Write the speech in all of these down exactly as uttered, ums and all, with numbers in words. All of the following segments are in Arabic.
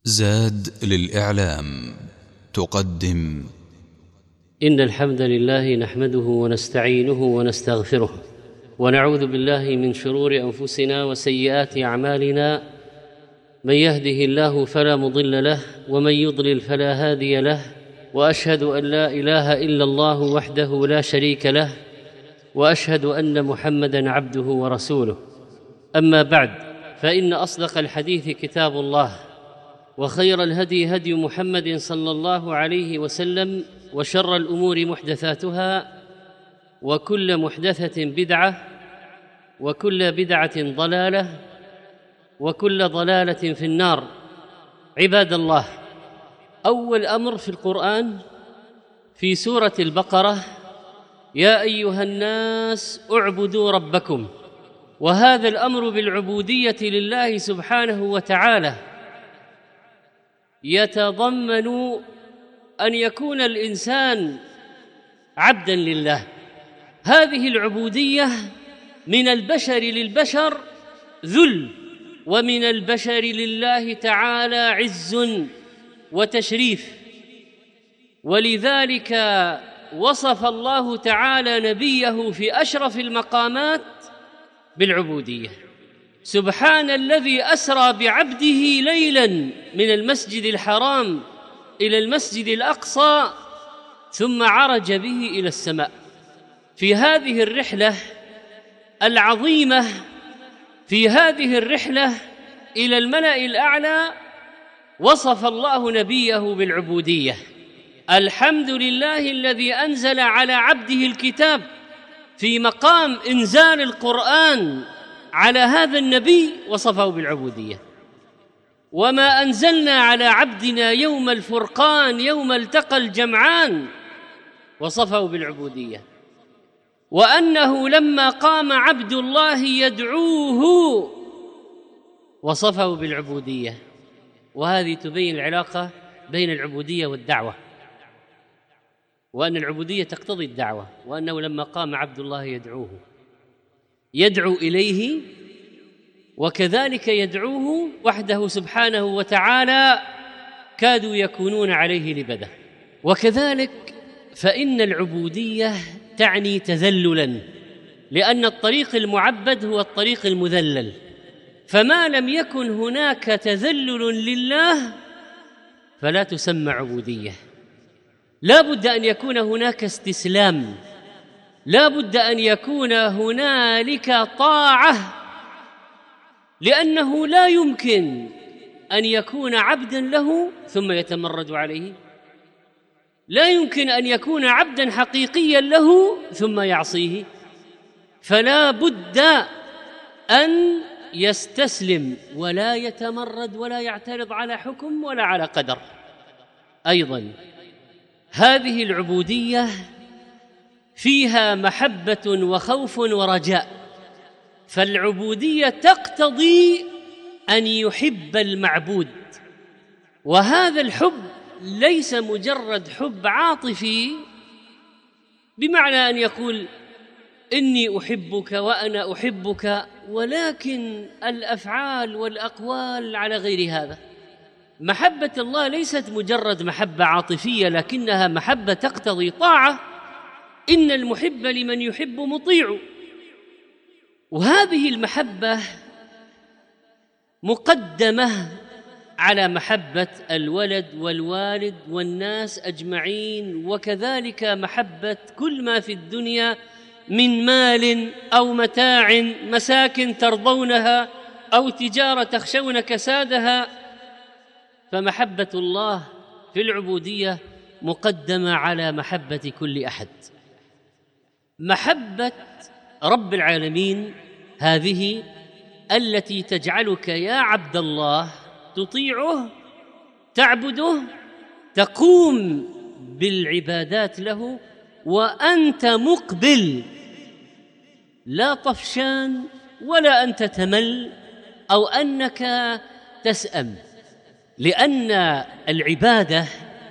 زاد للإعلام تقدم. إن الحمد لله نحمده ونستعينه ونستغفره ونعوذ بالله من شرور أنفسنا وسيئات أعمالنا، من يهده الله فلا مضل له ومن يضلل فلا هادي له، وأشهد أن لا إله إلا الله وحده لا شريك له، وأشهد أن محمدًا عبده ورسوله. أما بعد، فإن أصدق الحديث كتاب الله، وخير الهدي هدي محمد صلى الله عليه وسلم، وشر الأمور محدثاتها، وكل محدثة بدعة، وكل بدعة ضلالة، وكل ضلالة في النار. عباد الله، أول أمر في القرآن في سورة البقرة: يا أيها الناس اعبدوا ربكم. وهذا الأمر بالعبودية لله سبحانه وتعالى يتضمن أن يكون الإنسان عبداً لله. هذه العبودية من البشر للبشر ذل، ومن البشر لله تعالى عز وتشريف. ولذلك وصف الله تعالى نبيه في أشرف المقامات بالعبودية: سبحان الذي أسرى بعبده ليلاً من المسجد الحرام إلى المسجد الأقصى ثم عرج به إلى السماء. في هذه الرحلة العظيمة، في هذه الرحلة إلى الملأ الأعلى، وصف الله نبيه بالعبودية. الحمد لله الذي أنزل على عبده الكتاب. في مقام إنزال القرآن على هذا النبي وصفه بالعبودية. وما أنزلنا على عبدنا يوم الفرقان يوم التقى الجمعان وصفه بالعبودية. وأنه لما قام عبد الله يدعوه وصفه بالعبودية. وهذه تبين العلاقة بين العبودية والدعوة، وأن العبودية تقتضي الدعوة، وأنه لما قام عبد الله يدعوه يدعو إليه، وكذلك يدعوه وحده سبحانه وتعالى، كادوا يكونون عليه لبدة. وكذلك فإن العبودية تعني تذللاً، لأن الطريق المعبد هو الطريق المذلل، فما لم يكن هناك تذلل لله فلا تسمى عبودية. لا بد أن يكون هناك استسلام، لا بد أن يكون هنالك طاعة، لأنه لا يمكن أن يكون عبداً له ثم يتمرد عليه، لا يمكن أن يكون عبداً حقيقياً له ثم يعصيه. فلا بد أن يستسلم ولا يتمرد ولا يعترض على حكم ولا على قدر. أيضاً هذه العبودية فيها محبة وخوف ورجاء، فالعبودية تقتضي أن يحب المعبود، وهذا الحب ليس مجرد حب عاطفي بمعنى أن يقول إني أحبك وأنا أحبك، ولكن الأفعال والأقوال على غير هذا. محبة الله ليست مجرد محبة عاطفية، لكنها محبة تقتضي طاعة. إن المحب لمن يحب مطيع. وهذه المحبة مقدمة على محبة الولد والوالد والناس أجمعين، وكذلك محبة كل ما في الدنيا من مال أو متاع، مساكن ترضونها أو تجارة تخشون كسادها. فمحبة الله في العبودية مقدمة على محبة كل أحد. محبة رب العالمين هذه التي تجعلك يا عبد الله تطيعه، تعبده، تقوم بالعبادات له وأنت مقبل، لا طفشان ولا أنت تمل أو أنك تسأم. لأن العبادة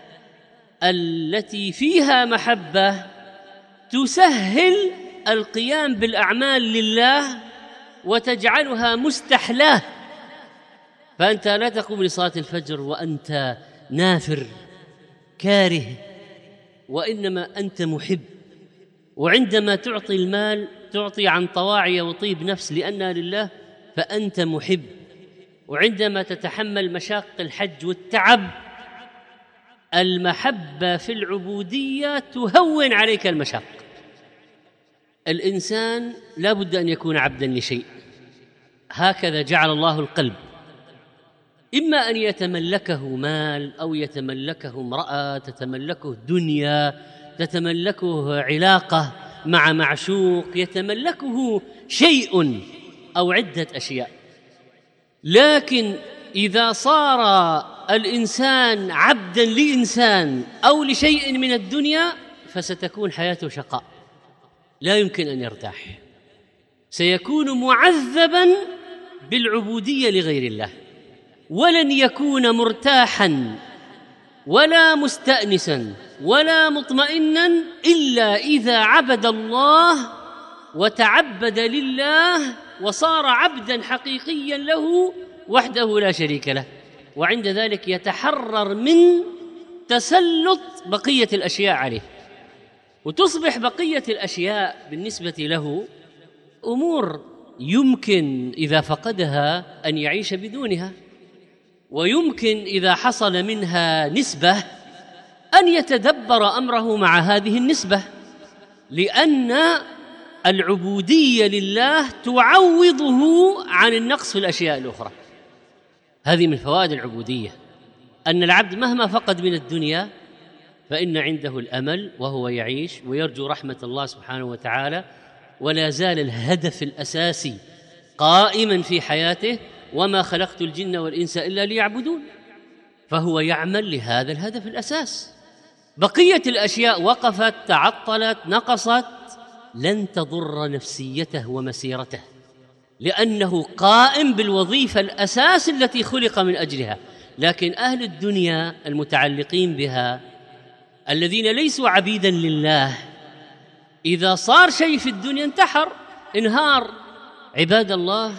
التي فيها محبة تسهل القيام بالأعمال لله وتجعلها مستحلاه، فأنت لا تقوم لصلاة الفجر وأنت نافر كاره، وإنما أنت محب. وعندما تعطي المال تعطي عن طواعية وطيب نفس لأنها لله، فأنت محب. وعندما تتحمل مشاق الحج والتعب، المحبة في العبودية تهون عليك المشاق. الإنسان لا بد أن يكون عبدا لشيء، هكذا جعل الله القلب، إما أن يتملكه مال أو يتملكه امرأة، تتملكه دنيا، تتملكه علاقة مع معشوق، يتملكه شيء أو عدة أشياء. لكن إذا صار الإنسان عبدا لإنسان أو لشيء من الدنيا فستكون حياته شقاء، لا يمكن أن يرتاح، سيكون معذبا بالعبودية لغير الله، ولن يكون مرتاحا ولا مستأنسا ولا مطمئنا إلا إذا عبد الله وتعبد لله وصار عبدا حقيقيا له وحده لا شريك له. وعند ذلك يتحرر من تسلط بقية الأشياء عليه، وتصبح بقية الأشياء بالنسبة له أمور يمكن إذا فقدها أن يعيش بدونها، ويمكن إذا حصل منها نسبة أن يتدبر أمره مع هذه النسبة، لأن العبودية لله تعوضه عن النقص في الأشياء الأخرى. هذه من فوائد العبودية، أن العبد مهما فقد من الدنيا فإن عنده الأمل وهو يعيش ويرجو رحمة الله سبحانه وتعالى، ولا زال الهدف الأساسي قائما في حياته: وما خلقت الجن والإنس إلا ليعبدون. فهو يعمل لهذا الهدف الأساس. بقية الأشياء وقفت، تعطلت، نقصت، لن تضر نفسيته ومسيرته، لأنه قائم بالوظيفة الأساس التي خلق من أجلها. لكن أهل الدنيا المتعلقين بها الذين ليسوا عبيدا لله، إذا صار شيء في الدنيا انتحر، انهار. عباد الله،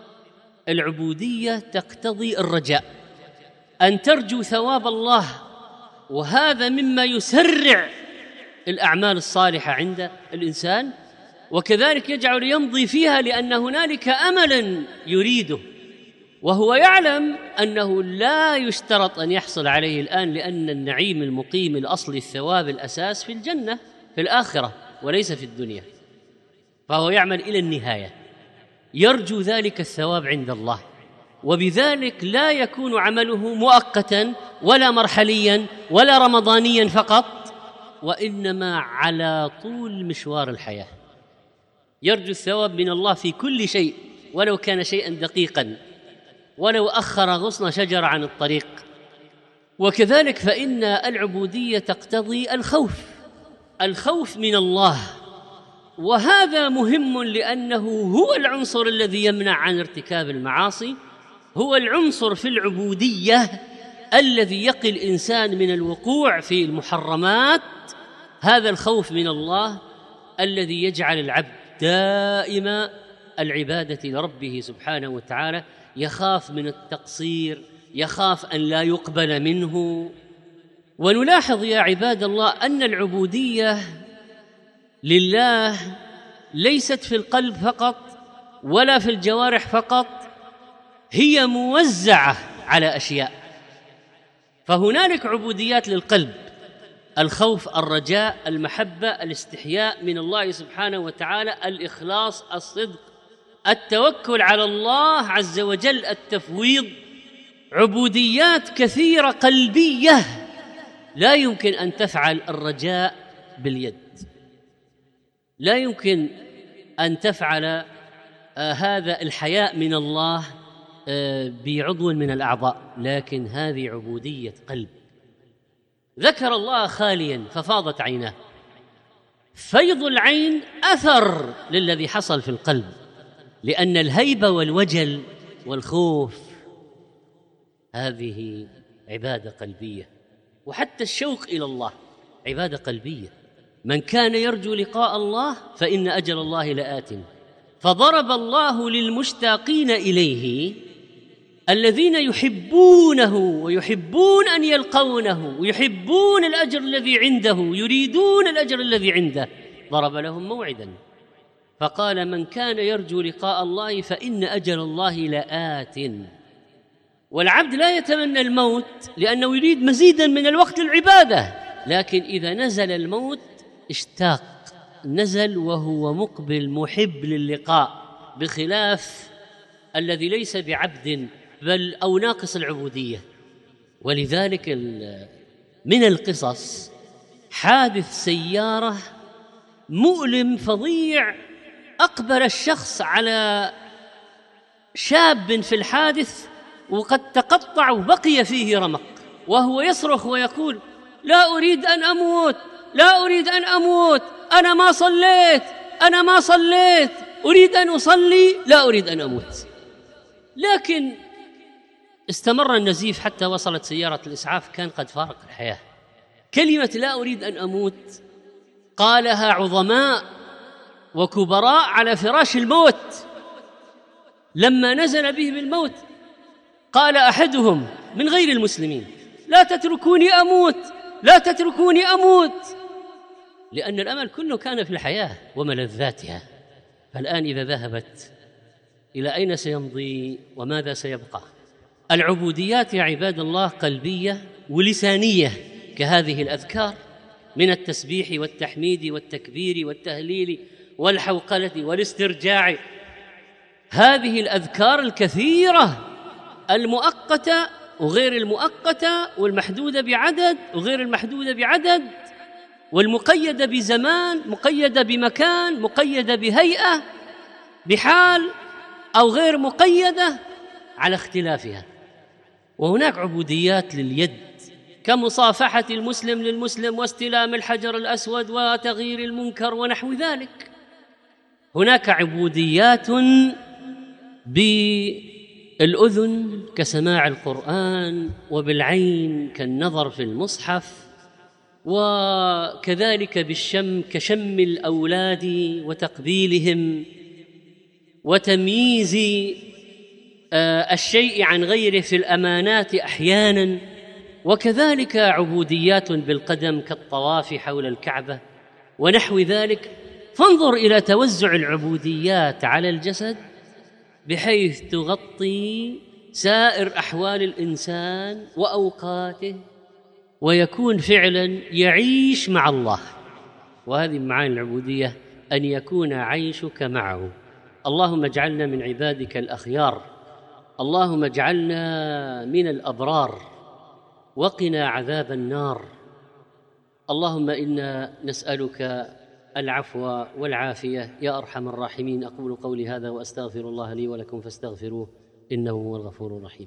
العبودية تقتضي الرجاء، أن ترجو ثواب الله، وهذا مما يسرع الأعمال الصالحة عند الإنسان، وكذلك يجعل يمضي فيها لأن هنالك أملا يريده، وهو يعلم أنه لا يشترط أن يحصل عليه الآن، لأن النعيم المقيم الأصلي الثواب الأساس في الجنة في الآخرة وليس في الدنيا. فهو يعمل إلى النهاية، يرجو ذلك الثواب عند الله، وبذلك لا يكون عمله مؤقتا ولا مرحليا ولا رمضانيا فقط، وإنما على طول مشوار الحياة. يرجو الثواب من الله في كل شيء، ولو كان شيئا دقيقا، ولو أخر غصن شجرة عن الطريق. وكذلك فإن العبودية تقتضي الخوف، الخوف من الله، وهذا مهم لأنه هو العنصر الذي يمنع عن ارتكاب المعاصي، هو العنصر في العبودية الذي يقي الإنسان من الوقوع في المحرمات. هذا الخوف من الله الذي يجعل العبد دائما العبادة لربه سبحانه وتعالى، يخاف من التقصير، يخاف أن لا يقبل منه. ونلاحظ يا عباد الله أن العبودية لله ليست في القلب فقط ولا في الجوارح فقط، هي موزعة على أشياء. فهنالك عبوديات للقلب: الخوف، الرجاء، المحبة، الاستحياء من الله سبحانه وتعالى، الإخلاص، الصدق، التوكل على الله عز وجل، التفويض. عبوديات كثيرة قلبية لا يمكن أن تفعل الرجاء باليد، لا يمكن أن تفعل آه هذا الحياء من الله آه بعضو من الأعضاء، لكن هذه عبودية قلب. ذكر الله خاليا ففاضت عيناه. فيض العين أثر للذي حصل في القلب، لأن الهيبة والوجل والخوف هذه عبادة قلبية، وحتى الشوق إلى الله عبادة قلبية. من كان يرجو لقاء الله فإن أجل الله لآت. فضرب الله للمشتاقين إليه الذين يحبونه ويحبون أن يلقونه ويحبون الأجر الذي عنده، يريدون الأجر الذي عنده، ضرب لهم موعدا فقال: من كان يرجو لقاء الله فإن أجل الله لآت. والعبد لا يتمنى الموت لأنه يريد مزيدا من الوقت للعبادة، لكن إذا نزل الموت اشتاق، نزل وهو مقبل محب للقاء، بخلاف الذي ليس بعبد بل أو ناقص العبودية. ولذلك من القصص حادث سيارة مؤلم فظيع، أقبل الشخص على شاب في الحادث وقد تقطع وبقي فيه رمق، وهو يصرخ ويقول: لا أريد أن أموت، لا أريد أن أموت، أنا ما صليت، أنا ما صليت، أريد أن أصلي، لا أريد أن أموت. لكن استمر النزيف حتى وصلت سيارة الإسعاف، كان قد فارق الحياة. كلمة لا أريد أن أموت قالها عظماء وكبراء على فراش الموت. لما نزل بهم الموت قال أحدهم من غير المسلمين: لا تتركوني أموت، لا تتركوني أموت، لأن الأمل كله كان في الحياة وملذاتها. فالآن إذا ذهبت، إلى أين سيمضي وماذا سيبقى؟ العبوديات يا عباد الله قلبية ولسانية، كهذه الأذكار من التسبيح والتحميد والتكبير والتهليل والحوقلة والاسترجاع. هذه الأذكار الكثيرة المؤقتة وغير المؤقتة، والمحدودة بعدد وغير المحدودة بعدد، والمقيدة بزمان، مقيدة بمكان، مقيدة بهيئة، بحال أو غير مقيدة على اختلافها. وهناك عبوديات لليد كمصافحة المسلم للمسلم واستلام الحجر الأسود وتغيير المنكر ونحو ذلك. هناك عبوديات بالأذن كسماع القرآن، وبالعين كالنظر في المصحف، وكذلك بالشم كشم الأولاد وتقبيلهم وتمييز الشيء عن غيره في الأمانات أحيانا. وكذلك عبوديات بالقدم كالطواف حول الكعبة ونحو ذلك. فانظر إلى توزع العبوديات على الجسد بحيث تغطي سائر أحوال الإنسان وأوقاته، ويكون فعلا يعيش مع الله. وهذه معاني العبودية، أن يكون عيشك معه. اللهم اجعلنا من عبادك الأخيار، اللهم اجعلنا من الأبرار، وقنا عذاب النار. اللهم إنا نسألك العفو والعافية يا أرحم الراحمين. أقول قولي هذا وأستغفر الله لي ولكم فاستغفروه إنه هو الغفور الرحيم.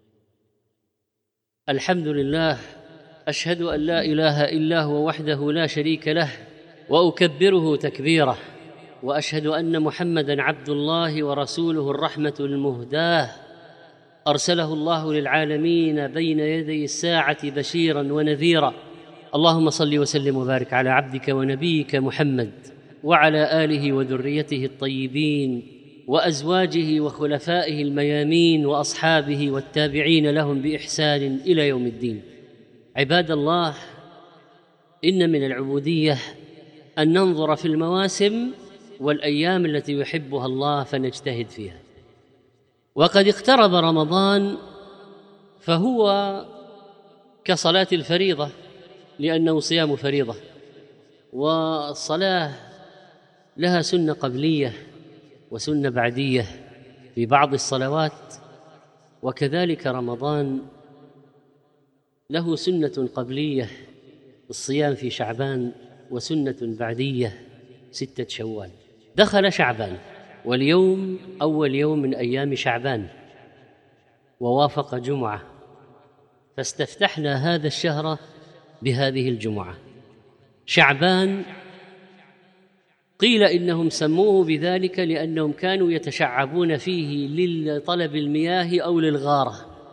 الحمد لله، أشهد أن لا إله إلا هو وحده لا شريك له، وأكبره تكبيره، وأشهد أن محمدًا عبد الله ورسوله الرحمة المهداة، أرسله الله للعالمين بين يدي الساعة بشيرا ونذيرا. اللهم صل وسلم وبارك على عبدك ونبيك محمد وعلى آله وذريته الطيبين وأزواجه وخلفائه الميامين وأصحابه والتابعين لهم بإحسان إلى يوم الدين. عباد الله، إن من العبودية أن ننظر في المواسم والأيام التي يحبها الله فنجتهد فيها. وقد اقترب رمضان، فهو كصلاة الفريضة لأنه صيام فريضة، والصلاة لها سنة قبلية وسنة بعدية في بعض الصلوات، وكذلك رمضان له سنة قبلية الصيام في شعبان، وسنة بعدية ستة شوال. دخل شعبان، واليوم أول يوم من أيام شعبان، ووافق جمعة، فاستفتحنا هذا الشهر بهذه الجمعة. شعبان قيل إنهم سموه بذلك لأنهم كانوا يتشعبون فيه لطلب المياه أو للغارة.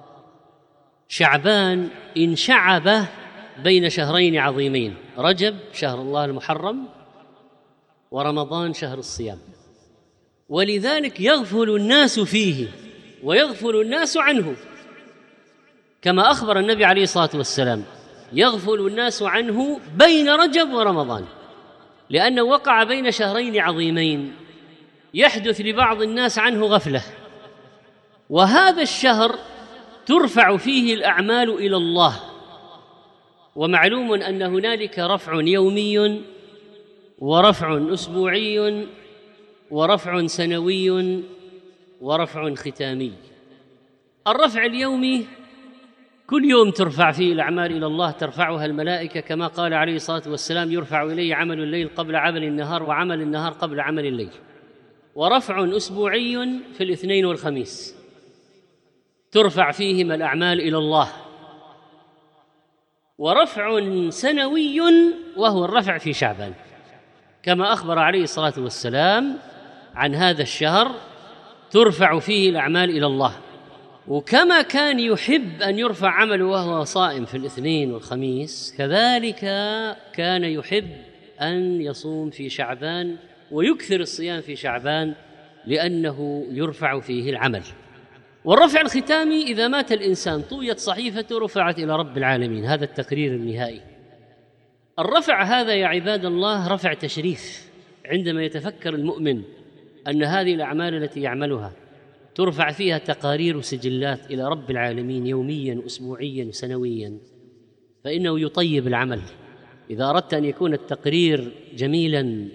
شعبان انشعب بين شهرين عظيمين، رجب شهر الله المحرم، ورمضان شهر الصيام، ولذلك يغفل الناس فيه ويغفل الناس عنه، كما أخبر النبي عليه الصلاة والسلام: يغفل الناس عنه بين رجب ورمضان، لأنه وقع بين شهرين عظيمين يحدث لبعض الناس عنه غفلة، وهذا الشهر ترفع فيه الأعمال إلى الله، ومعلوم أن هنالك رفع يومي ورفع أسبوعي ورفع سنوي ورفع ختامي. الرفع اليومي كل يوم ترفع فيه الأعمال إلى الله، ترفعها الملائكة، كما قال عليه الصلاة والسلام: يرفع إلي عمل الليل قبل عمل النهار، وعمل النهار قبل عمل الليل. ورفع أسبوعي في الاثنين والخميس ترفع فيهما الأعمال إلى الله. ورفع سنوي وهو الرفع في شعبان، كما أخبر عليه الصلاة والسلام عن هذا الشهر ترفع فيه الأعمال إلى الله. وكما كان يحب أن يرفع عمله وهو صائم في الاثنين والخميس، كذلك كان يحب أن يصوم في شعبان ويكثر الصيام في شعبان، لأنه يرفع فيه العمل. والرفع الختامي: إذا مات الإنسان طويت صحيفته رفعت إلى رب العالمين، هذا التقرير النهائي. الرفع هذا يا عباد الله رفع تشريف، عندما يتفكر المؤمن أن هذه الأعمال التي يعملها ترفع فيها تقارير وسجلات إلى رب العالمين يوميا أسبوعيا سنويا، فإنه يطيب العمل. إذا أردت أن يكون التقرير جميلا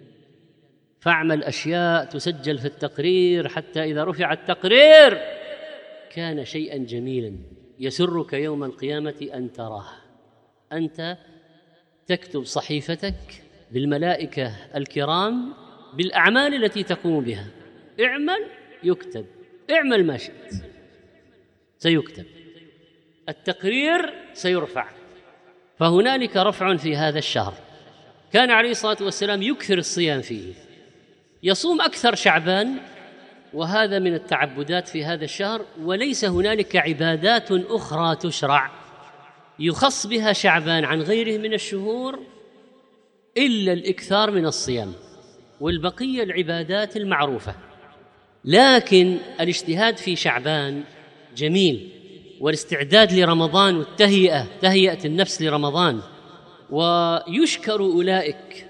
فاعمل أشياء تسجل في التقرير، حتى إذا رفع التقرير كان شيئا جميلا يسرك يوم القيامة أن تراه. أنت تكتب صحيفتك بالملائكة الكرام بالأعمال التي تقوم بها، اعمل يكتب، اعمل ما شئت سيكتب، التقرير سيرفع. فهنالك رفع في هذا الشهر. كان عليه الصلاة والسلام يكثر الصيام فيه، يصوم أكثر شعبان، وهذا من التعبدات في هذا الشهر. وليس هنالك عبادات أخرى تشرع يخص بها شعبان عن غيره من الشهور إلا الإكثار من الصيام، والبقية العبادات المعروفة. لكن الاجتهاد في شعبان جميل، والاستعداد لرمضان والتهيئة، تهيئة النفس لرمضان. ويشكر أولئك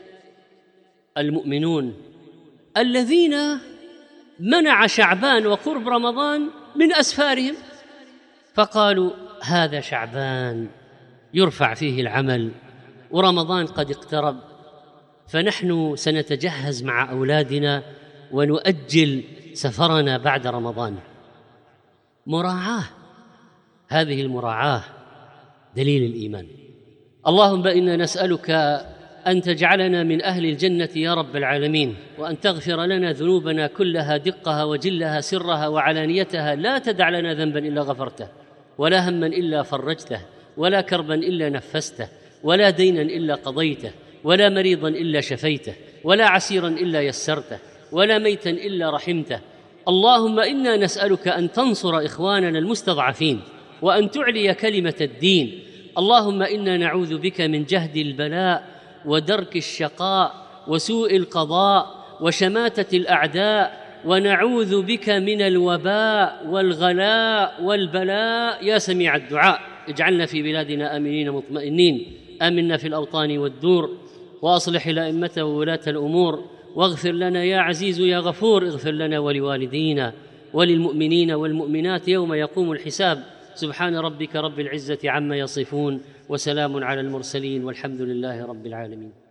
المؤمنون الذين منع شعبان وقرب رمضان من أسفارهم، فقالوا: هذا شعبان يرفع فيه العمل ورمضان قد اقترب، فنحن سنتجهز مع أولادنا ونؤجل سفرنا بعد رمضان. مراعاة، هذه المراعاة دليل الإيمان. اللهم إنا نسألك أن تجعلنا من أهل الجنة يا رب العالمين، وأن تغفر لنا ذنوبنا كلها دقها وجلها سرها وعلانيتها. لا تدع لنا ذنبا إلا غفرته، ولا هما إلا فرجته، ولا كربا إلا نفسته، ولا دينا إلا قضيته، ولا مريضا إلا شفيته، ولا عسيرا إلا يسرته، ولا ميتا إلا رحمته. اللهم إنا نسألك أن تنصر إخواننا المستضعفين، وأن تعلي كلمة الدين. اللهم إنا نعوذ بك من جهد البلاء ودرك الشقاء وسوء القضاء وشماتة الأعداء، ونعوذ بك من الوباء والغلاء والبلاء يا سميع الدعاء. اجعلنا في بلادنا آمنين مطمئنين، آمنا في الأوطان والدور، وأصلح الأئمة وولاة الأمور، واغفر لنا يا عزيز يا غفور. اغفر لنا ولوالدينا وللمؤمنين والمؤمنات يوم يقوم الحساب. سبحان ربك رب العزة عما يصفون، وسلام على المرسلين، والحمد لله رب العالمين.